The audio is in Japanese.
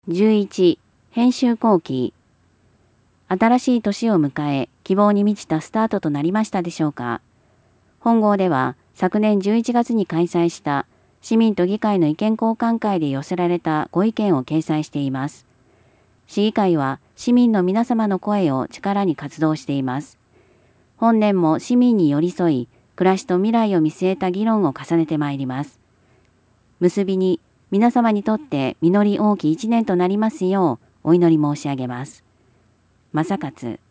11、編集後期。新しい年を迎え、希望に満ちたスタートとなりましたでしょうか。本号では、昨年11月に開催した市民と議会の意見交換会で寄せられたご意見を掲載しています。市議会は市民の皆様の声を力に活動しています。本年も市民に寄り添い、暮らしと未来を見据えた議論を重ねてまいります。結びに、皆様にとって実り多き一年となりますようお祈り申し上げます。正勝。